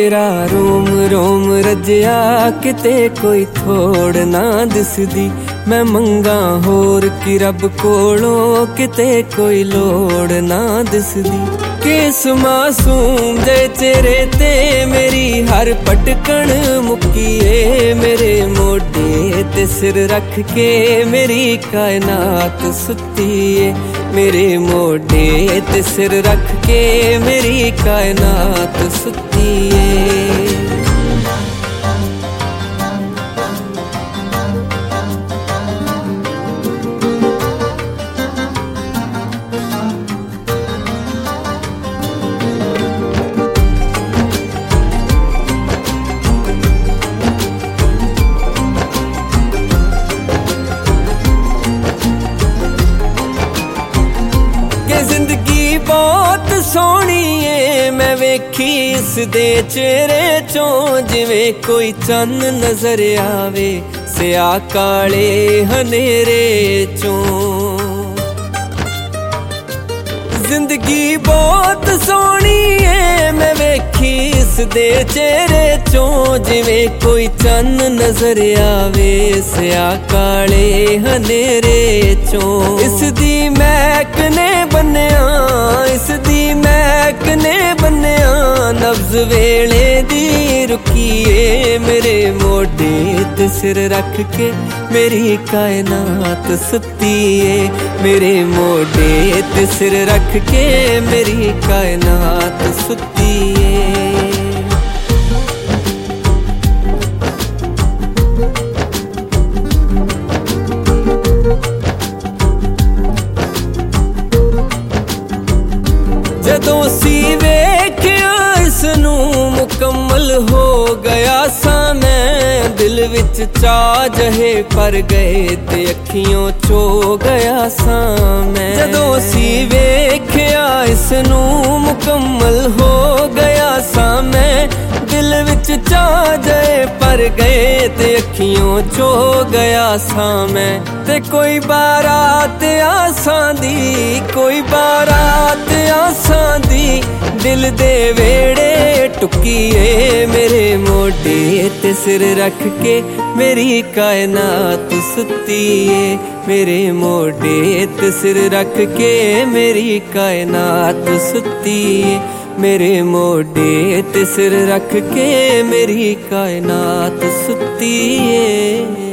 तेरा रोम रोम रजिया किते कोई थोड़ ना दिसदी। मैं मंगा होर कि रब कोलों किते कोई लोड़ ना दिसदी। केस मासूम जे चेहरे ते मेरी हर पटकन मुक्कीए। मेरे मोढे ते सिर रख के मेरी कायनात सुत्ती है। मेरे मोढे ते सिर रख के मेरी कायनात सुत्ती है। जिंदगी बहुत सोहनी है मैं वेखी इस दे चेहरे चों। जिवें कोई चन्न नजर आवे सिया काले हनेरे चों। जिंदगी बहुत सोहनी है मैं वेखी इस दे चेहरे चों। जिवें कोई चन्न नजर आवे सिया काले हनेरे चों। इस दी महक ने बन्निया इस दी महक ने बन्निया नब्ज वेले दी रुकीए। मेरे मोढे ते सिर रख के मेरी कायनात सुत्ती है। मेरे मोढे ते सिर रख के मेरी कायनात सुत्ती है। जदों सी वेख्या इसनू मुकम्मल हो गया सा मैं। दिल विच चा जहे पर गए ते अखियों चो गया सा मैं। जदों सी वेख्या इसनू मुकम्मल हो गया सा मैं। दिल विच चा जहे पर गए ते अखियों चो गया सा मैं। ते कोई बारात आसां दी कोई बारात आसां दी दिल दे वेड़े टुकीए। मेरे मोढे ते सिर रख के मेरी कायनात सुत्ती है। मेरे मोढे ते सिर रख के मेरी कायनात सुत्ती है। मेरे मोढे ते सिर रख के मेरी कायनात सुत्ती है।